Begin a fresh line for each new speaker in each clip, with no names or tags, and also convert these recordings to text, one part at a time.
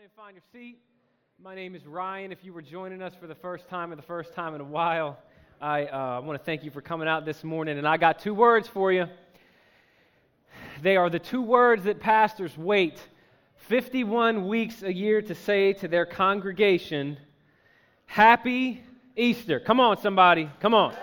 and find your seat. My name is Ryan. If you were joining us for the first time or the first time in a while, I want to thank you for coming out this morning. And I got two words for you. They are the two words that pastors wait 51 weeks a year to say to their congregation, Happy Easter. Come on, somebody. Come on.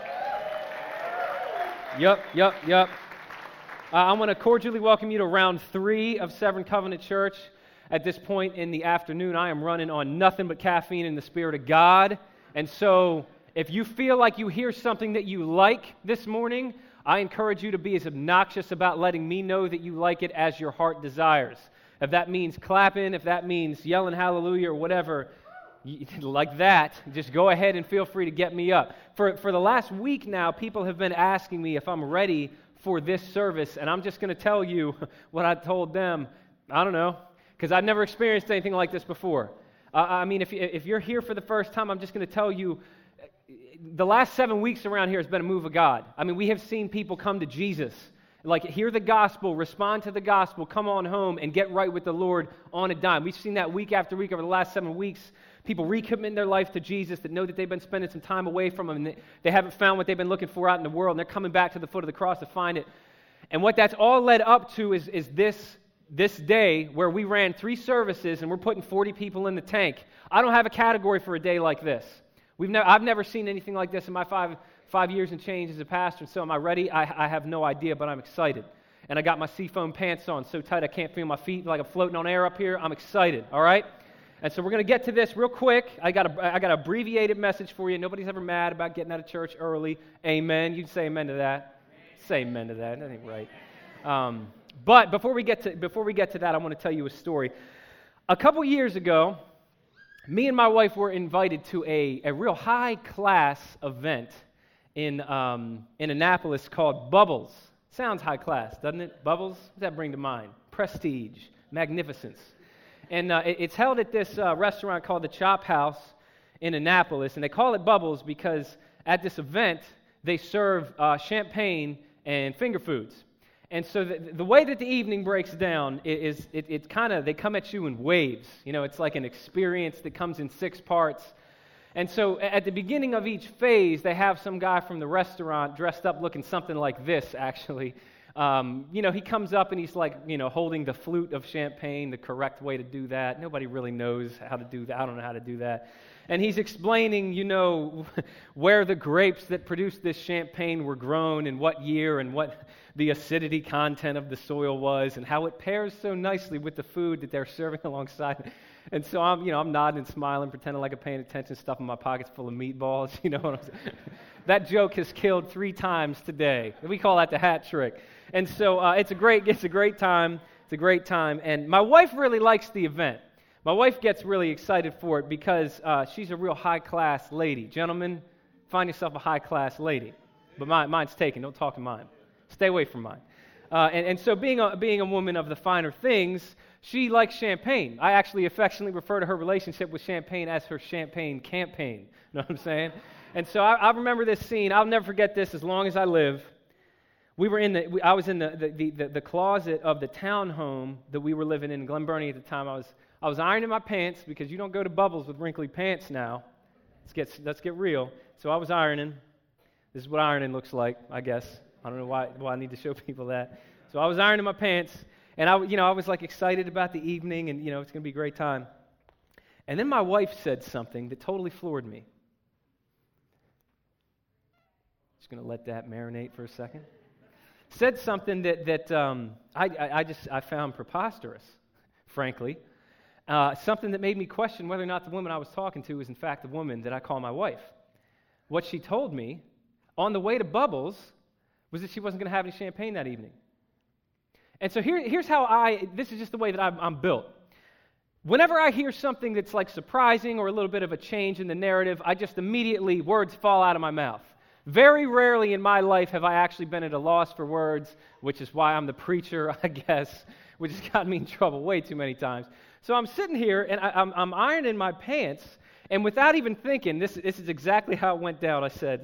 Yep. I want to cordially welcome you to round 3 of Severn Covenant Church. At this point in the afternoon, I am running on nothing but caffeine in the Spirit of God. And so, if you feel like you hear something that you like this morning, I encourage you to be as obnoxious about letting me know that you like it as your heart desires. If that means clapping, if that means yelling hallelujah or whatever, like that, just go ahead and feel free to get me up. For the last week now, people have been asking me if I'm ready for this service, and I'm just going to tell you what I told them. I don't know, because I've never experienced anything like this before. If you're here for the first time, I'm just going to tell you, the last 7 weeks around here has been a move of God. I mean, we have seen people come to Jesus, like hear the gospel, respond to the gospel, come on home, and get right with the Lord on a dime. We've seen that week after week over the last 7 weeks. People recommitting their life to Jesus that know that they've been spending some time away from Him, and they haven't found what they've been looking for out in the world, and they're coming back to the foot of the cross to find it. And what that's all led up to is this day where we ran 3 services and we're putting 40 people in the tank. I don't have a category for a day like this. I've never seen anything like this in my five years and change as a pastor. So am I ready? I have no idea, but I'm excited. And I got my seafoam pants on so tight I can't feel my feet, like I'm floating on air up here. I'm excited, all right? And so we're going to get to this real quick. I got an abbreviated message for you. Nobody's ever mad about getting out of church early. Amen. You'd say amen to that. Say amen to that. That ain't right. But before we get to that, I want to tell you a story. A couple years ago, me and my wife were invited to a real high-class event in Annapolis called Bubbles. Sounds high-class, doesn't it? Bubbles? What does that bring to mind? Prestige, magnificence. And it's held at this restaurant called the Chop House in Annapolis, and they call it Bubbles because at this event, they serve champagne and finger foods. And so the way that the evening breaks down is they come at you in waves. You know, it's like an experience that comes in 6 parts. And so at the beginning of each phase, they have some guy from the restaurant dressed up looking something like this, actually. He comes up and he's like, holding the flute of champagne, the correct way to do that. Nobody really knows how to do that. I don't know how to do that. And he's explaining, where the grapes that produced this champagne were grown and what year and what the acidity content of the soil was and how it pairs so nicely with the food that they're serving alongside. And so I'm nodding and smiling, pretending like I'm paying attention, stuffing my pockets full of meatballs. You know what I'm saying? That joke has killed 3 times today. We call that the hat trick. And so it's a great time. It's a great time. And my wife really likes the event. My wife gets really excited for it because she's a real high-class lady. Gentlemen, find yourself a high-class lady. But mine's taken. Don't talk to mine. Stay away from mine. And so being a woman of the finer things, she likes champagne. I actually affectionately refer to her relationship with champagne as her champagne campaign. You know what I'm saying? And so I remember this scene. I'll never forget this as long as I live. I was in the closet of the townhome that we were living in Glen Burnie at the time. I was ironing my pants because you don't go to Bubbles with wrinkly pants now. Let's get real. So I was ironing. This is what ironing looks like, I guess. I don't know why I need to show people that. So I was ironing my pants, and I was like excited about the evening, and it's going to be a great time. And then my wife said something that totally floored me. Just going to let that marinate for a second. Said something that I found preposterous, frankly. Something that made me question whether or not the woman I was talking to was in fact the woman that I call my wife. What she told me on the way to Bubbles was that she wasn't going to have any champagne that evening. And so here's how this is just the way that I'm built. Whenever I hear something that's like surprising or a little bit of a change in the narrative, I just immediately, words fall out of my mouth. Very rarely in my life have I actually been at a loss for words, which is why I'm the preacher, I guess, which has gotten me in trouble way too many times. So I'm sitting here, and I'm ironing my pants, and without even thinking, this is exactly how it went down. I said,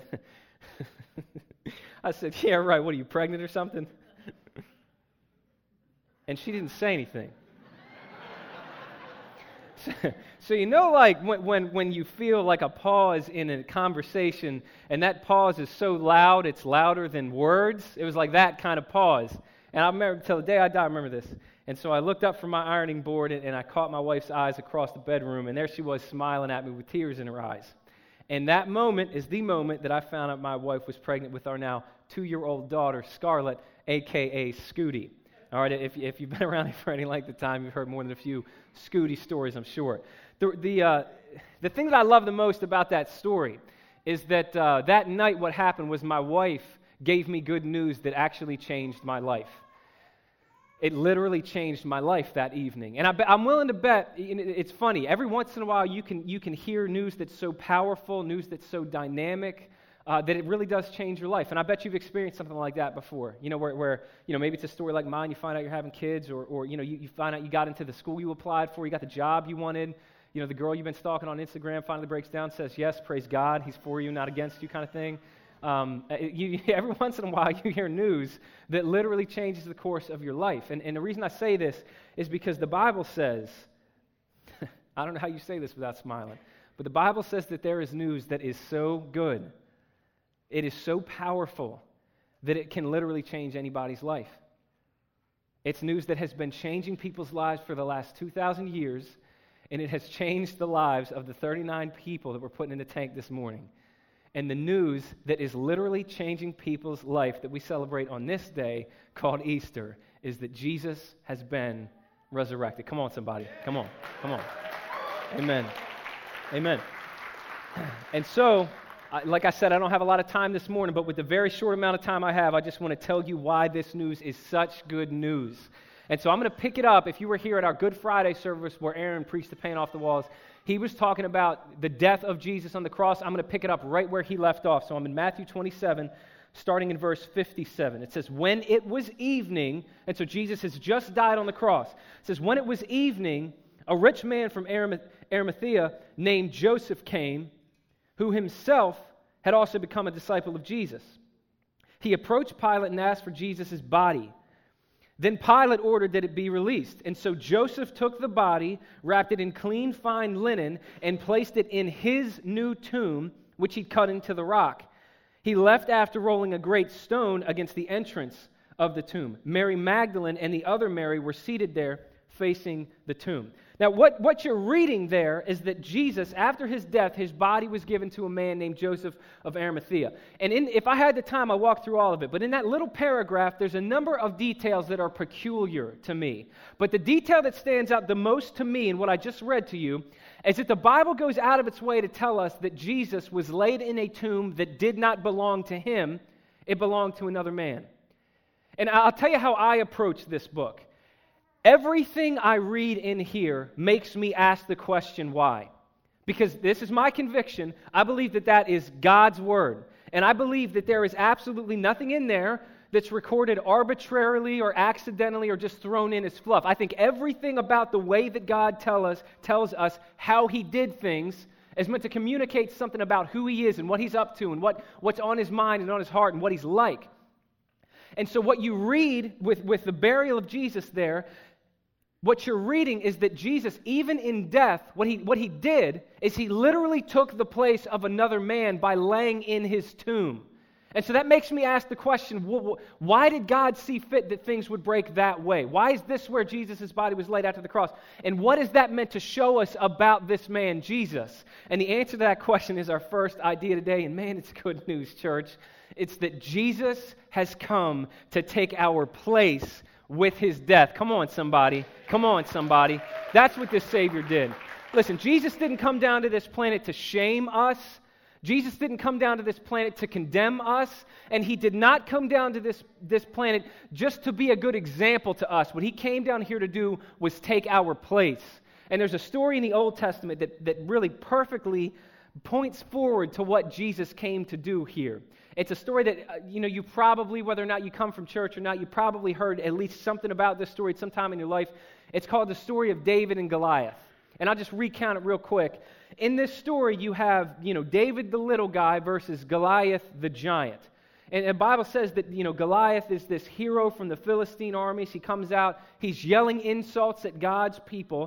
yeah, right, what are you, pregnant or something? And she didn't say anything. So you know, like when you feel like a pause in a conversation, and that pause is so loud, it's louder than words. It was like that kind of pause. And I remember, till the day I die, I remember this. And so I looked up from my ironing board, and I caught my wife's eyes across the bedroom, and there she was smiling at me with tears in her eyes. And that moment is the moment that I found out my wife was pregnant with our now 2-year-old daughter, Scarlett, a.k.a. Scooty. All right, if you've been around here for any length of time, you've heard more than a few Scooty stories, I'm sure. The thing that I love the most about that story is that that night what happened was my wife gave me good news that actually changed my life. It literally changed my life that evening. And I'm willing to bet, it's funny, every once in a while you can hear news that's so powerful, news that's so dynamic, that it really does change your life. And I bet you've experienced something like that before. You know, where maybe it's a story like mine, you find out you're having kids, or you find out you got into the school you applied for, you got the job you wanted, the girl you've been stalking on Instagram finally breaks down, says, yes, praise God, he's for you, not against you kind of thing. Every once in a while you hear news that literally changes the course of your life. And the reason I say this is because the Bible says, I don't know how you say this without smiling, but the Bible says that there is news that is so good, it is so powerful, that it can literally change anybody's life. It's news that has been changing people's lives for the last 2,000 years, and it has changed the lives of the 39 people that we're putting in the tank this morning. And the news that is literally changing people's life that we celebrate on this day called Easter is that Jesus has been resurrected. Come on, somebody. Come on. Amen. Amen. And so, like I said, I don't have a lot of time this morning, but with the very short amount of time I have, I just want to tell you why this news is such good news. And so I'm going to pick it up. If you were here at our Good Friday service where Aaron preached the paint off the walls, he was talking about the death of Jesus on the cross. I'm going to pick it up right where he left off. So I'm in Matthew 27, starting in verse 57. It says, when it was evening, and so Jesus has just died on the cross. It says, when it was evening, a rich man from Arimathea named Joseph came, who himself had also become a disciple of Jesus. He approached Pilate and asked for Jesus' body. Then Pilate ordered that it be released. And so Joseph took the body, wrapped it in clean, fine linen, and placed it in his new tomb, which he cut into the rock. He left after rolling a great stone against the entrance of the tomb. Mary Magdalene and the other Mary were seated there facing the tomb. Now, what you're reading there is that Jesus, after his death, his body was given to a man named Joseph of Arimathea. And if I had the time, I'd walk through all of it. But in that little paragraph, there's a number of details that are peculiar to me. But the detail that stands out the most to me in what I just read to you is that the Bible goes out of its way to tell us that Jesus was laid in a tomb that did not belong to him. It belonged to another man. And I'll tell you how I approach this book. Everything I read in here makes me ask the question, why? Because this is my conviction. I believe that that is God's word. And I believe that there is absolutely nothing in there that's recorded arbitrarily or accidentally or just thrown in as fluff. I think everything about the way that God tells us how he did things is meant to communicate something about who he is and what he's up to and what's on his mind and on his heart and what he's like. And so what you read with the burial of Jesus there, what you're reading is that Jesus, even in death, what he did is he literally took the place of another man by laying in his tomb. And so that makes me ask the question, why did God see fit that things would break that way? Why is this where Jesus' body was laid after the cross? And what is that meant to show us about this man, Jesus? And the answer to that question is our first idea today. And man, it's good news, church. It's that Jesus has come to take our place with his death. Come on, somebody. Come on, somebody. That's what this Savior did. Listen, Jesus didn't come down to this planet to shame us. Jesus didn't come down to this planet to condemn us. And he did not come down to this planet just to be a good example to us. What he came down here to do was take our place. And there's a story in the Old Testament that really perfectly points forward to what Jesus came to do here. It's a story that, you probably, whether or not you come from church or not, you probably heard at least something about this story at some time in your life. It's called the story of David and Goliath. And I'll just recount it real quick. In this story, you have, David the little guy versus Goliath the giant. And the Bible says that, Goliath is this hero from the Philistine armies. He comes out, he's yelling insults at God's people.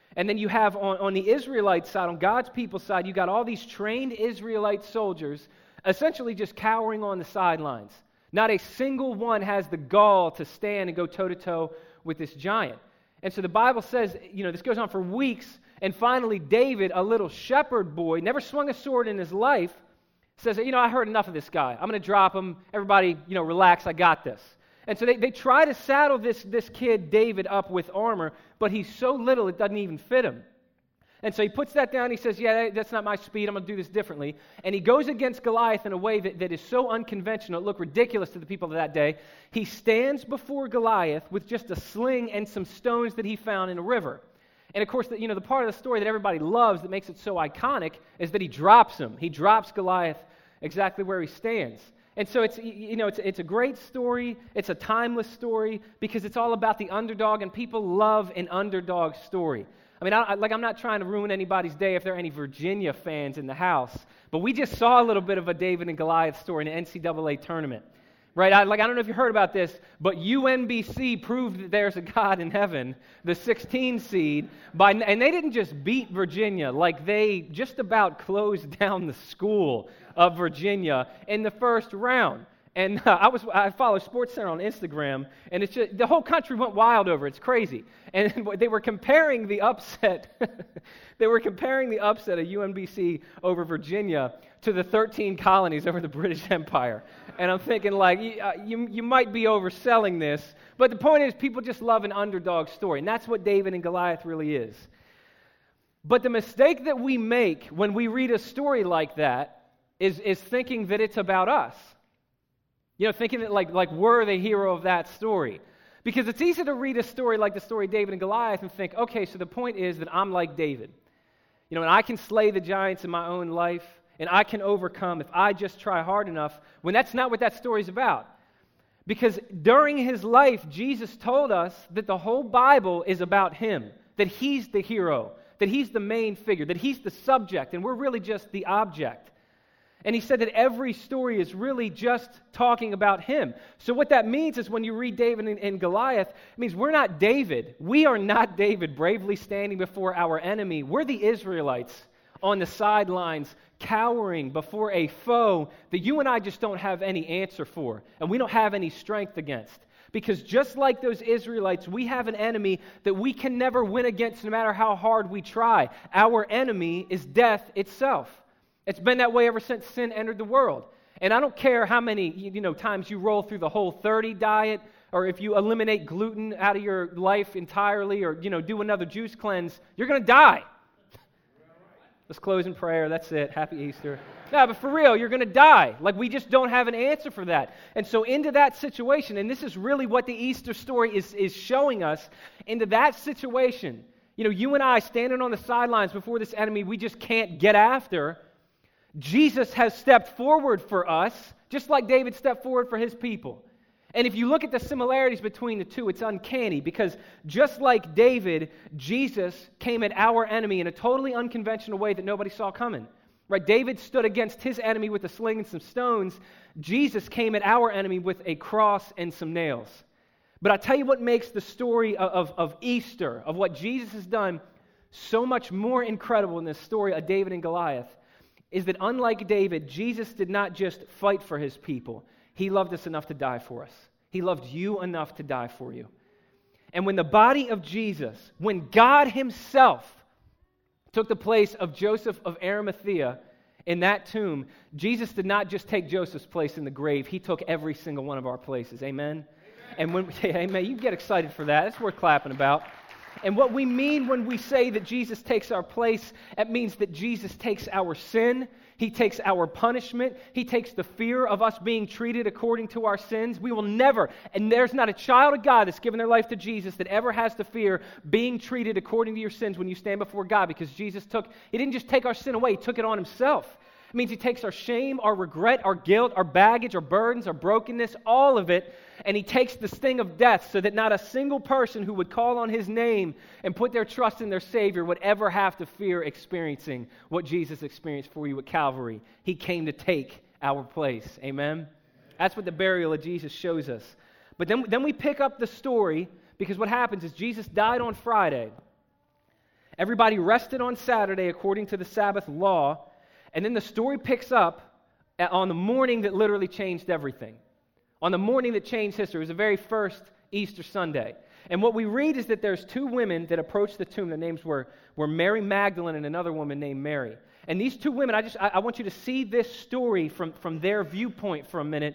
And then you have on the Israelite side, on God's people's side, you got all these trained Israelite soldiers essentially just cowering on the sidelines. Not a single one has the gall to stand and go toe-to-toe with this giant. And so the Bible says, this goes on for weeks, and finally David, a little shepherd boy, never swung a sword in his life, says, I heard enough of this guy. I'm going to drop him. Everybody, relax, I got this. And so they try to saddle this kid, David, up with armor, but he's so little it doesn't even fit him. And so he puts that down. He says, that's not my speed. I'm going to do this differently. And he goes against Goliath in a way that is so unconventional. It looked ridiculous to the people of that day. He stands before Goliath with just a sling and some stones that he found in a river. And, of course, the part of the story that everybody loves that makes it so iconic is that he drops him. He drops Goliath exactly where he stands. And so it's a great story. It's a timeless story because it's all about the underdog, and people love an underdog story. I mean, I'm not trying to ruin anybody's day if there are any Virginia fans in the house, but we just saw a little bit of a David and Goliath story in the NCAA tournament, right? I don't know if you heard about this, but UMBC proved that there's a God in heaven, the 16 seed, and they didn't just beat Virginia, like they just about closed down the school of Virginia in the first round. And I follow SportsCenter on Instagram, and it's just, the whole country went wild over it. It's crazy. And they were comparing the upset. They were comparing the upset of UMBC over Virginia to the 13 colonies over the British Empire. And I'm thinking, you might be overselling this. But the point is, people just love an underdog story, and that's what David and Goliath really is. But the mistake that we make when we read a story like that is thinking that it's about us. Thinking that like we're the hero of that story. Because it's easy to read a story like the story of David and Goliath and think, okay, so the point is that I'm like David. And I can slay the giants in my own life, and I can overcome if I just try hard enough, when that's not what that story's about. Because during his life, Jesus told us that the whole Bible is about him, that he's the hero, that he's the main figure, that he's the subject, and we're really just the object. And he said that every story is really just talking about him. So what that means is when you read David and Goliath, it means we're not David. We are not David bravely standing before our enemy. We're the Israelites on the sidelines cowering before a foe that you and I just don't have any answer for, and we don't have any strength against. Because just like those Israelites, we have an enemy that we can never win against no matter how hard we try. Our enemy is death itself. It's been that way ever since sin entered the world. And I don't care how many times you roll through the Whole30 diet, or if you eliminate gluten out of your life entirely, or do another juice cleanse, you're going to die. Let's close in prayer. That's it. Happy Easter. No, but for real, you're going to die. We just don't have an answer for that. And so into that situation, and this is really what the Easter story is showing us, into that situation, you and I standing on the sidelines before this enemy we just can't get after, Jesus has stepped forward for us, just like David stepped forward for his people. And if you look at the similarities between the two, it's uncanny, because just like David, Jesus came at our enemy in a totally unconventional way that nobody saw coming. Right? David stood against his enemy with a sling and some stones. Jesus came at our enemy with a cross and some nails. But I tell you what makes the story of Easter, of what Jesus has done, so much more incredible in this story of David and Goliath, is that unlike David, Jesus did not just fight for his people. He loved us enough to die for us. He loved you enough to die for you. And when the body of Jesus, when God himself took the place of Joseph of Arimathea in that tomb, Jesus did not just take Joseph's place in the grave. He took every single one of our places. Amen? And amen, you get excited for that. It's worth clapping about. And what we mean when we say that Jesus takes our place, it means that Jesus takes our sin, he takes our punishment, he takes the fear of us being treated according to our sins. We will never, and there's not a child of God that's given their life to Jesus that ever has to fear being treated according to your sins when you stand before God, because Jesus he didn't just take our sin away, he took it on himself. It means he takes our shame, our regret, our guilt, our baggage, our burdens, our brokenness, all of it, and he takes the sting of death so that not a single person who would call on his name and put their trust in their Savior would ever have to fear experiencing what Jesus experienced for you at Calvary. He came to take our place. Amen? That's what the burial of Jesus shows us. But then we pick up the story, because what happens is Jesus died on Friday. Everybody rested on Saturday according to the Sabbath law. And then the story picks up on the morning that literally changed everything. On the morning that changed history. It was the very first Easter Sunday. And what we read is that there's two women that approached the tomb. Their names were Mary Magdalene and another woman named Mary. And these two women, I want you to see this story from their viewpoint for a minute.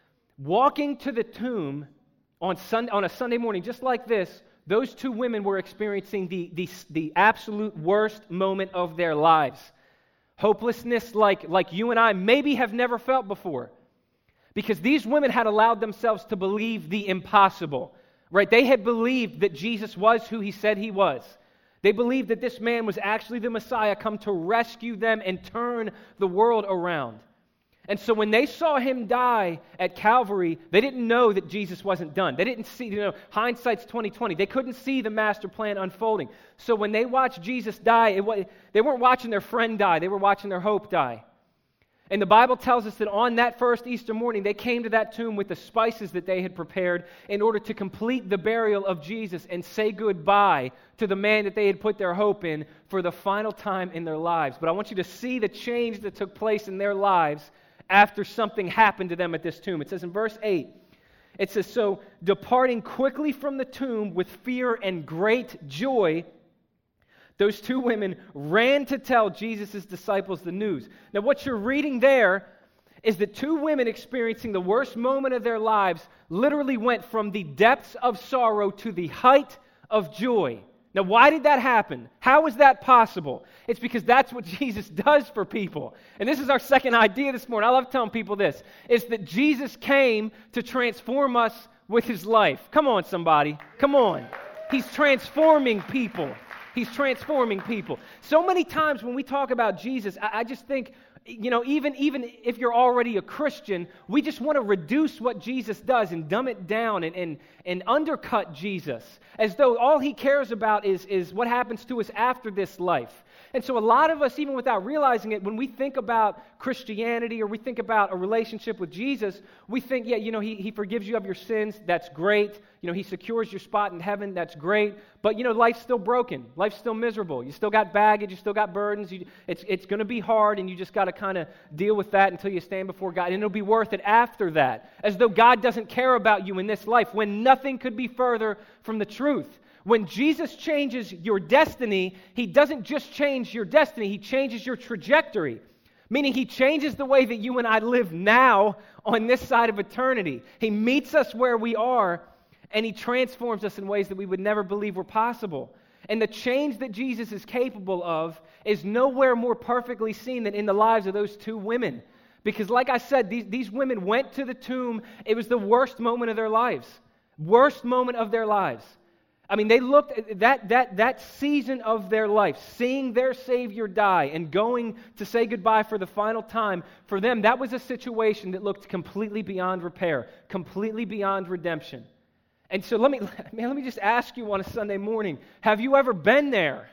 Walking to the tomb on a Sunday morning, just like this, those two women were experiencing the absolute worst moment of their lives. Hopelessness like you and I maybe have never felt before. Because these women had allowed themselves to believe the impossible. Right? They had believed that Jesus was who he said he was. They believed that this man was actually the Messiah come to rescue them and turn the world around. And so when they saw him die at Calvary, they didn't know that Jesus wasn't done. They didn't see, hindsight's 20/20. They couldn't see the master plan unfolding. So when they watched Jesus die, they weren't watching their friend die. They were watching their hope die. And the Bible tells us that on that first Easter morning, they came to that tomb with the spices that they had prepared in order to complete the burial of Jesus and say goodbye to the man that they had put their hope in for the final time in their lives. But I want you to see the change that took place in their lives after something happened to them at this tomb. It says in verse 8, it says, "So departing quickly from the tomb with fear and great joy, those two women ran to tell Jesus' disciples the news." Now, what you're reading there is that two women experiencing the worst moment of their lives literally went from the depths of sorrow to the height of joy. Now, why did that happen? How is that possible? It's because that's what Jesus does for people. And this is our second idea this morning. I love telling people this. It's that Jesus came to transform us with his life. Come on, somebody. Come on. He's transforming people. He's transforming people. So many times when we talk about Jesus, I just think, even if you're already a Christian, we just want to reduce what Jesus does and dumb it down and undercut Jesus, as though all he cares about is what happens to us after this life. And so a lot of us, even without realizing it, when we think about Christianity or we think about a relationship with Jesus, we think, he forgives you of your sins. That's great. He secures your spot in heaven. That's great. But, life's still broken. Life's still miserable. You still got baggage. You still got burdens. It's going to be hard, and you just got to kind of deal with that until you stand before God. And it'll be worth it after that, as though God doesn't care about you in this life, when nothing could be further from the truth. When Jesus changes your destiny, he doesn't just change your destiny, he changes your trajectory. Meaning he changes the way that you and I live now on this side of eternity. He meets us where we are, and he transforms us in ways that we would never believe were possible. And the change that Jesus is capable of is nowhere more perfectly seen than in the lives of those two women. Because like I said, these women went to the tomb. It was the worst moment of their lives. Worst moment of their lives. I mean, they looked at that season of their life, seeing their Savior die and going to say goodbye for the final time. For them, that was a situation that looked completely beyond repair, completely beyond redemption. And so let me just ask you on a Sunday morning, have you ever been there?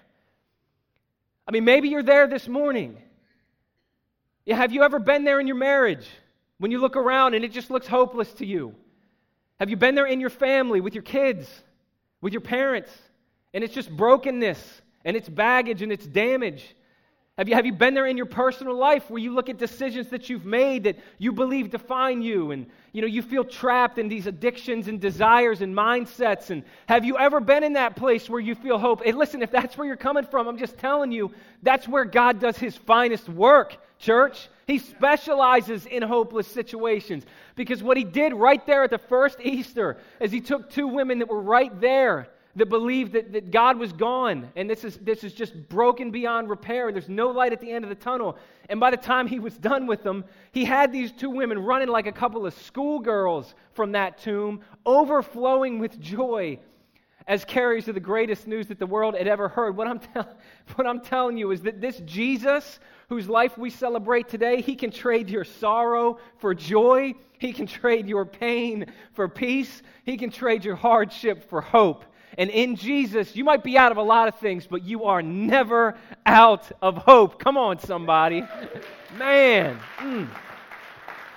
I mean, maybe you're there this morning. Yeah, have you ever been there in your marriage when you look around and it just looks hopeless to you? Have you been there in your family with your kids? With your parents, and it's just brokenness, and it's baggage, and it's damage? Have you been there in your personal life where you look at decisions that you've made that you believe define you, and you feel trapped in these addictions and desires and mindsets? And have you ever been in that place where you feel hope? And listen, if that's where you're coming from, I'm just telling you, that's where God does his finest work, church. He specializes in hopeless situations. Because what he did right there at the first Easter is he took two women that were right there that believed that God was gone. And this is just broken beyond repair. There's no light at the end of the tunnel. And by the time he was done with them, he had these two women running like a couple of schoolgirls from that tomb, overflowing with joy as carriers of the greatest news that the world had ever heard. What I'm telling you is that this Jesus, whose life we celebrate today, he can trade your sorrow for joy. He can trade your pain for peace. He can trade your hardship for hope. And in Jesus, you might be out of a lot of things, but you are never out of hope. Come on, somebody. Man.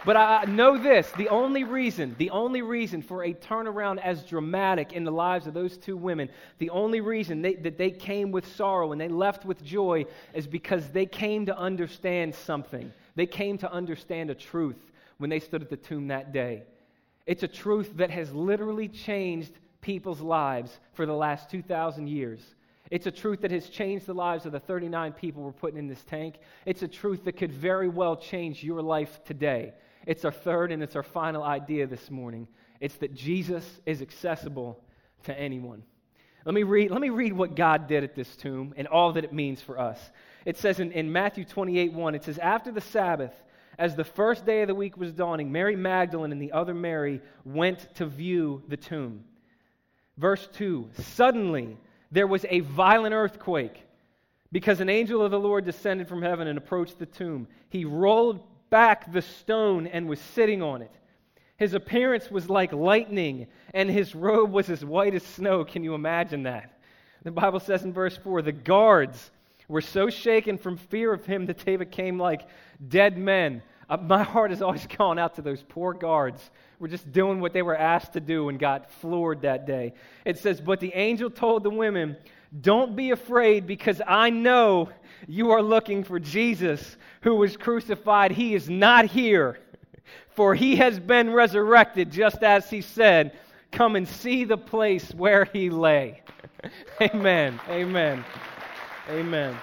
But I know this, the only reason for a turnaround as dramatic in the lives of those two women, the only reason that they came with sorrow and they left with joy is because they came to understand something. They came to understand a truth when they stood at the tomb that day. It's a truth that has literally changed people's lives for the last 2,000 years. It's a truth that has changed the lives of the 39 people we're putting in this tank. It's a truth that could very well change your life today. It's our third and it's our final idea this morning. It's that Jesus is accessible to anyone. Let me read what God did at this tomb and all that it means for us. It says in Matthew 28:1, it says, "After the Sabbath, as the first day of the week was dawning, Mary Magdalene and the other Mary went to view the tomb." Verse 2, "Suddenly there was a violent earthquake because an angel of the Lord descended from heaven and approached the tomb. He rolled back the stone and was sitting on it. His appearance was like lightning, and his robe was as white as snow." Can you imagine that? The Bible says in verse 4, "The guards were so shaken from fear of him that they became like dead men." My heart has always gone out to those poor guards. We're just doing what they were asked to do and got floored that day. It says, "But the angel told the women, 'Don't be afraid, because I know you are looking for Jesus who was crucified. He is not here, for he has been resurrected, just as he said. Come and see the place where he lay.'" Amen. Amen. Amen.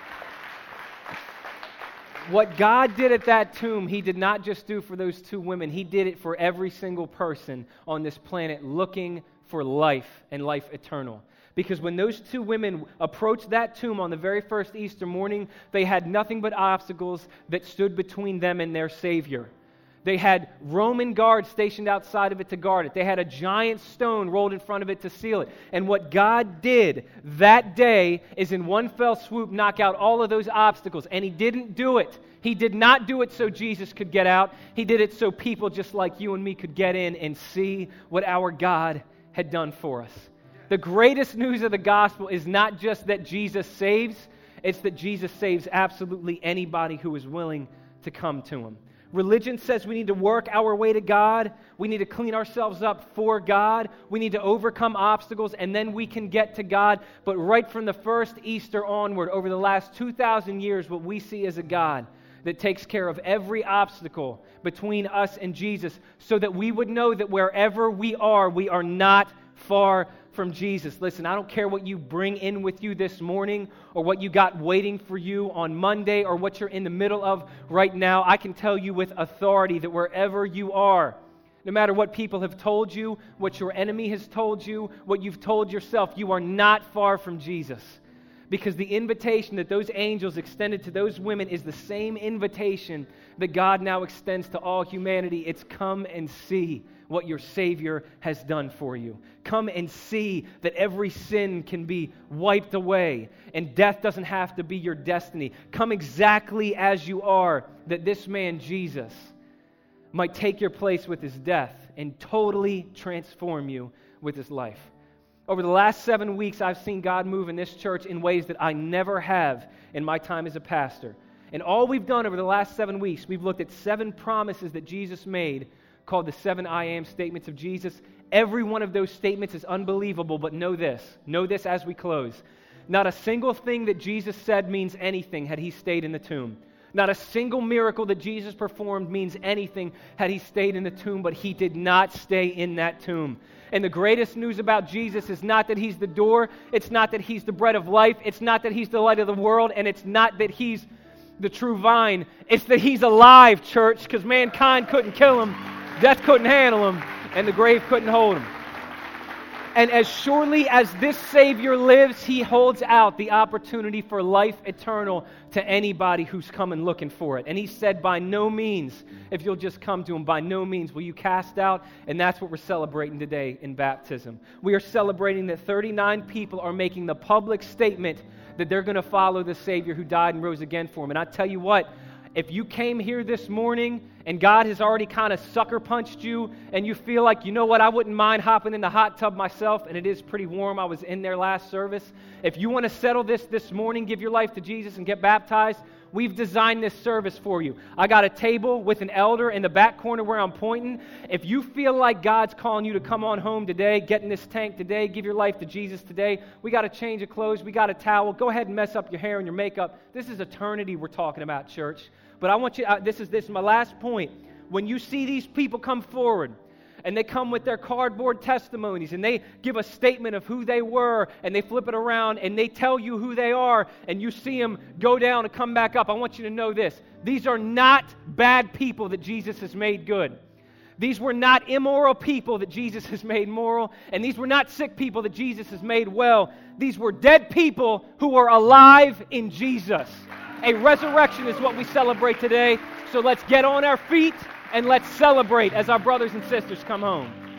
What God did at that tomb, he did not just do for those two women. He did it for every single person on this planet looking for life and life eternal. Because when those two women approached that tomb on the very first Easter morning, they had nothing but obstacles that stood between them and their Savior. They had Roman guards stationed outside of it to guard it. They had a giant stone rolled in front of it to seal it. And what God did that day is in one fell swoop knock out all of those obstacles. And he didn't do it. He did not do it so Jesus could get out. He did it so people just like you and me could get in and see what our God had done for us. The greatest news of the gospel is not just that Jesus saves, it's that Jesus saves absolutely anybody who is willing to come to him. Religion says we need to work our way to God. We need to clean ourselves up for God. We need to overcome obstacles, and then we can get to God. But right from the first Easter onward, over the last 2,000 years, what we see is a God that takes care of every obstacle between us and Jesus, so that we would know that wherever we are not far from Jesus. Listen, I don't care what you bring in with you this morning or what you got waiting for you on Monday or what you're in the middle of right now. I can tell you with authority that wherever you are, no matter what people have told you, what your enemy has told you, what you've told yourself, you are not far from Jesus. Because the invitation that those angels extended to those women is the same invitation that God now extends to all humanity. It's come and see what your Savior has done for you. Come and see that every sin can be wiped away and death doesn't have to be your destiny. Come exactly as you are, that this man, Jesus, might take your place with his death and totally transform you with his life. Over the last 7 weeks, I've seen God move in this church in ways that I never have in my time as a pastor. And all we've done over the last 7 weeks, we've looked at 7 promises that Jesus made called the 7 I am statements of Jesus. Every one of those statements is unbelievable, but know this as we close. Not a single thing that Jesus said means anything had he stayed in the tomb. Not a single miracle that Jesus performed means anything had he stayed in the tomb, but he did not stay in that tomb. And the greatest news about Jesus is not that he's the door, it's not that he's the bread of life, it's not that he's the light of the world, and it's not that he's the true vine. It's that he's alive, church, because mankind couldn't kill him, death couldn't handle him, and the grave couldn't hold him. And as surely as this Savior lives, he holds out the opportunity for life eternal to anybody who's coming looking for it. And he said, by no means, if you'll just come to him, by no means will you cast out. And that's what we're celebrating today in baptism. We are celebrating that 39 people are making the public statement that they're going to follow the Savior who died and rose again for them. And I tell you what, if you came here this morning and God has already kind of sucker punched you and you feel like, you know what, I wouldn't mind hopping in the hot tub myself, and it is pretty warm. I was in there last service. If you want to settle this morning, give your life to Jesus and get baptized, we've designed this service for you. I got a table with an elder in the back corner where I'm pointing. If you feel like God's calling you to come on home today, get in this tank today, give your life to Jesus today, we got a change of clothes, we got a towel. Go ahead and mess up your hair and your makeup. This is eternity we're talking about, church. But I want you, this is my last point. When you see these people come forward, and they come with their cardboard testimonies, and they give a statement of who they were, and they flip it around, and they tell you who they are, and you see them go down and come back up. I want you to know this. These are not bad people that Jesus has made good. These were not immoral people that Jesus has made moral, and these were not sick people that Jesus has made well. These were dead people who are alive in Jesus. A resurrection is what we celebrate today, so let's get on our feet and let's celebrate as our brothers and sisters come home.